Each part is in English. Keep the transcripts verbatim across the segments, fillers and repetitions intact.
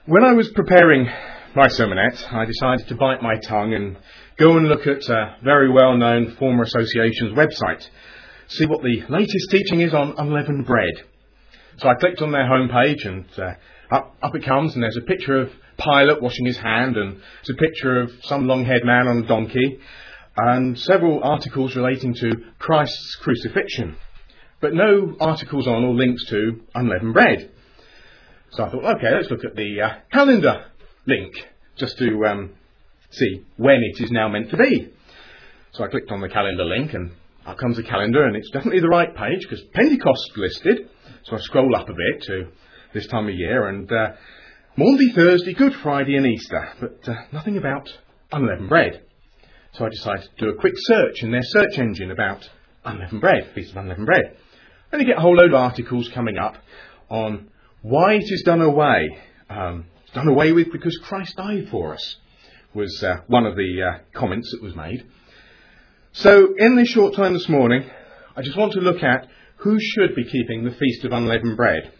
When I was preparing my sermonette, I decided to bite my tongue and go and look at a very well-known Former Association's website, see what the latest teaching is on unleavened bread. So I clicked on their homepage and uh, up, up it comes, and there's a picture of Pilate washing his hand, and there's a picture of some long-haired man on a donkey, and several articles relating to Christ's crucifixion, but no articles on or links to unleavened bread. So I thought, OK, let's look at the uh, calendar link, just to um, see when it is now meant to be. So I clicked on the calendar link, and up comes the calendar, and it's definitely the right page, because Pentecost listed. So I scroll up a bit to this time of year, and uh, Maundy, Thursday, Good Friday and Easter, but uh, nothing about unleavened bread. So I decided to do a quick search in their search engine about unleavened bread, Feast of Unleavened Bread. And you get a whole load of articles coming up on why it is done away. Um, it's done away with because Christ died for us, was uh, one of the uh, comments that was made. So in this short time this morning, I just want to look at who should be keeping the Feast of Unleavened Bread.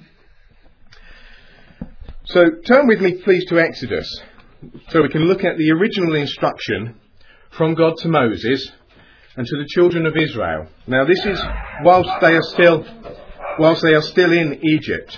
So turn with me please to Exodus, so we can look at the original instruction from God to Moses and to the children of Israel. Now this is whilst they are still, whilst they are still in Egypt.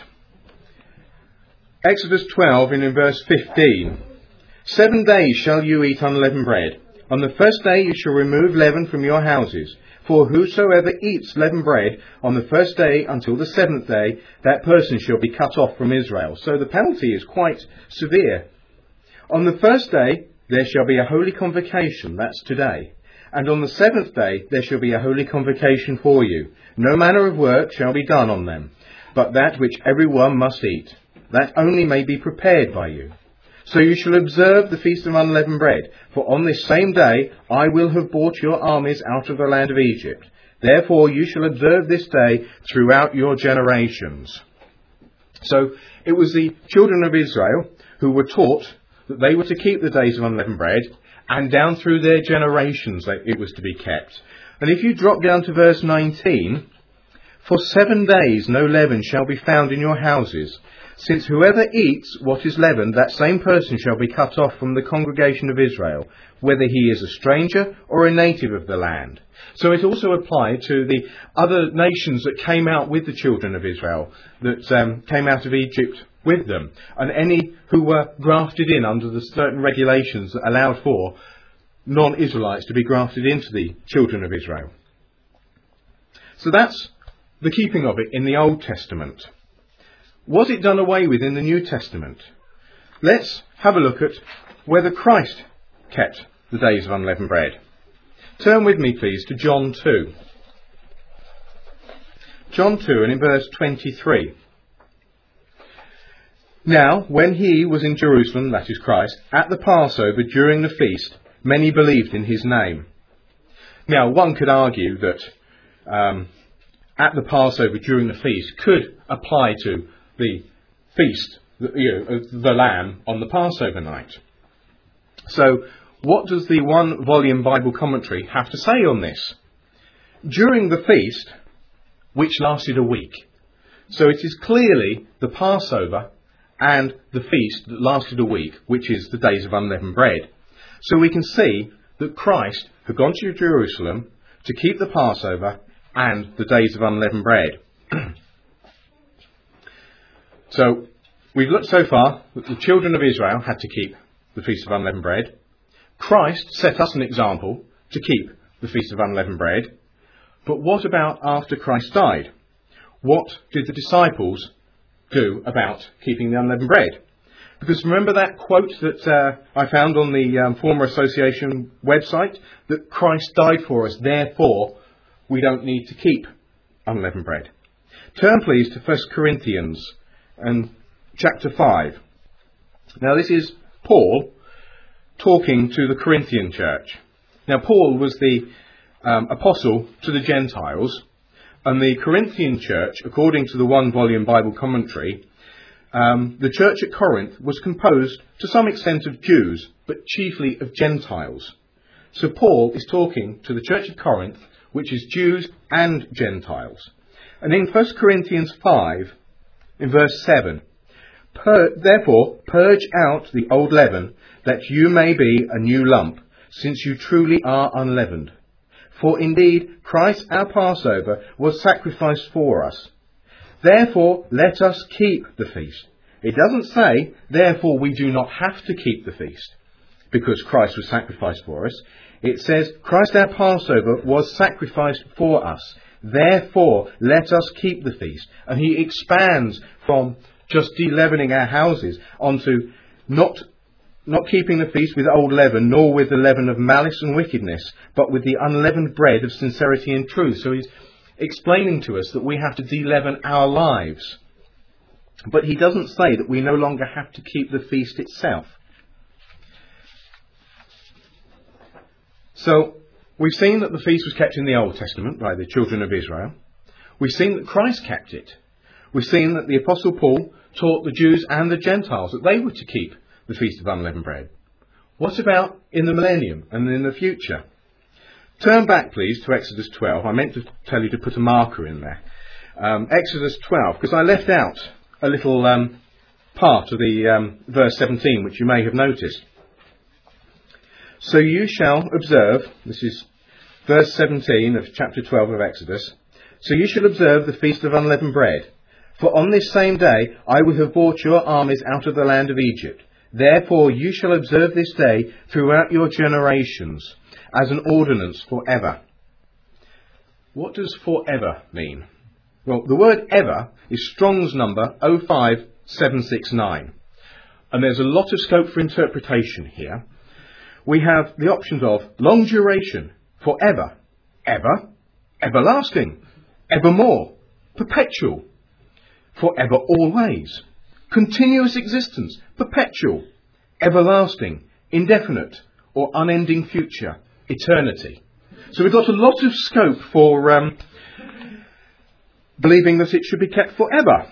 Exodus twelve and in verse fifteen. Seven days shall you eat unleavened bread. On the first day you shall remove leaven from your houses. For whosoever eats leavened bread on the first day until the seventh day, that person shall be cut off from Israel. So the penalty is quite severe. On the first day there shall be a holy convocation, that's today. And on the seventh day there shall be a holy convocation for you. No manner of work shall be done on them, but that which every one must eat. That only may be prepared by you. So you shall observe the Feast of Unleavened Bread, for on this same day I will have brought your armies out of the land of Egypt. Therefore you shall observe this day throughout your generations. So it was the children of Israel who were taught that they were to keep the days of unleavened bread, and down through their generations it was to be kept. And if you drop down to verse nineteen, for seven days no leaven shall be found in your houses. Since whoever eats what is leavened, that same person shall be cut off from the congregation of Israel, whether he is a stranger or a native of the land. So it also applied to the other nations that came out with the children of Israel, that um, came out of Egypt with them, and any who were grafted in under the certain regulations that allowed for non-Israelites to be grafted into the children of Israel. So that's the keeping of it in the Old Testament. Was it done away with in the New Testament? Let's have a look at whether Christ kept the days of unleavened bread. Turn with me please to John two. John two and in verse twenty-three. Now, when he was in Jerusalem, that is Christ, at the Passover during the feast, many believed in his name. Now, one could argue that um, at the Passover during the feast could apply to the feast, you know, of the Lamb on the Passover night. So, what does the one volume Bible commentary have to say on this? During the feast, which lasted a week. So it is clearly the Passover and the feast that lasted a week, which is the days of unleavened bread. So we can see that Christ had gone to Jerusalem to keep the Passover and the days of unleavened bread. So we've looked so far that the children of Israel had to keep the Feast of Unleavened Bread. Christ set us an example to keep the Feast of Unleavened Bread. But what about after Christ died? What did the disciples do about keeping the unleavened bread? Because remember that quote that uh, I found on the um, Former Association website, that Christ died for us, therefore we don't need to keep unleavened bread. Turn please to First Corinthians and chapter five. Now this is Paul talking to the Corinthian church. Now Paul was the um, apostle to the Gentiles, and the Corinthian church, according to the one volume Bible commentary, um, the church at Corinth was composed to some extent of Jews, but chiefly of Gentiles. So Paul is talking to the church of Corinth, which is Jews and Gentiles. And in First Corinthians five, in verse seven, Pur- Therefore, purge out the old leaven, that you may be a new lump, since you truly are unleavened. For indeed, Christ our Passover was sacrificed for us. Therefore, let us keep the feast. It doesn't say, therefore we do not have to keep the feast, because Christ was sacrificed for us. It says, Christ our Passover was sacrificed for us. Therefore, let us keep the feast. And he expands from just de-leavening our houses onto not, not keeping the feast with old leaven, nor with the leaven of malice and wickedness, but with the unleavened bread of sincerity and truth. So he's explaining to us that we have to de-leaven our lives. But he doesn't say that we no longer have to keep the feast itself. So, we've seen that the feast was kept in the Old Testament by the children of Israel. We've seen that Christ kept it. We've seen that the Apostle Paul taught the Jews and the Gentiles that they were to keep the Feast of Unleavened Bread. What about in the millennium and in the future? Turn back, please, to Exodus twelve. I meant to tell you to put a marker in there. Um, Exodus twelve, because I left out a little um, part of the um, verse seventeen, which you may have noticed. So you shall observe, this is verse seventeen of chapter twelve of Exodus, so you shall observe the Feast of Unleavened Bread. For on this same day I will have brought your armies out of the land of Egypt. Therefore you shall observe this day throughout your generations, as an ordinance forever. What does forever mean? Well, the word ever is Strong's number oh five seven six nine. And there's a lot of scope for interpretation here. We have the options of long duration, forever, ever, everlasting, evermore, perpetual, forever always, continuous existence, perpetual, everlasting, indefinite, or unending future, eternity. So we've got a lot of scope for um, believing that it should be kept forever.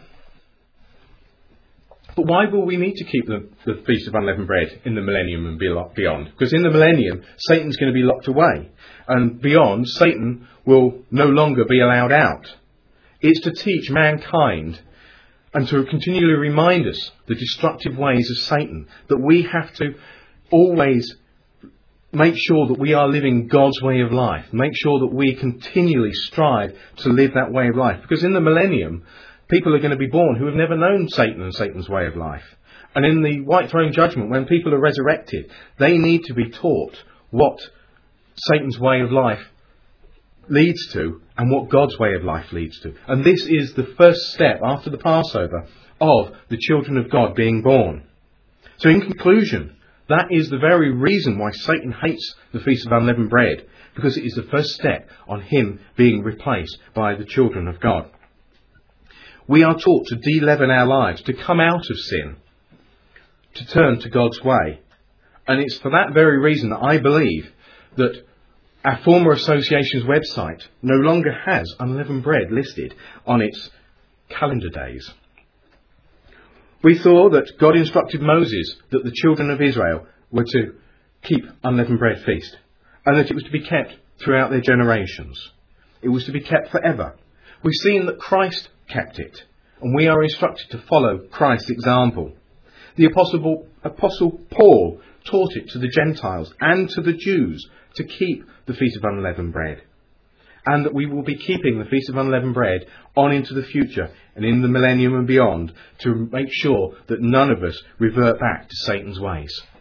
But why will we need to keep the, the Feast of Unleavened Bread in the millennium and beyond? Because in the millennium, Satan's going to be locked away. And beyond, Satan will no longer be allowed out. It's to teach mankind and to continually remind us the destructive ways of Satan, that we have to always make sure that we are living God's way of life. Make sure that we continually strive to live that way of life. Because in the millennium, people are going to be born who have never known Satan and Satan's way of life. And in the white throne judgment, when people are resurrected, they need to be taught what Satan's way of life leads to and what God's way of life leads to. And this is the first step after the Passover of the children of God being born. So in conclusion, that is the very reason why Satan hates the Feast of Unleavened Bread, because it is the first step on him being replaced by the children of God. We are taught to de-leaven our lives, to come out of sin, to turn to God's way. And it's for that very reason that I believe that our former association's website no longer has unleavened bread listed on its calendar days. We saw that God instructed Moses that the children of Israel were to keep unleavened bread feast, and that it was to be kept throughout their generations. It was to be kept forever. We've seen that Christ kept it, and we are instructed to follow Christ's example. The Apostle, Apostle Paul taught it to the Gentiles and to the Jews to keep the Feast of Unleavened Bread, and that we will be keeping the Feast of Unleavened Bread on into the future and in the millennium and beyond, to make sure that none of us revert back to Satan's ways.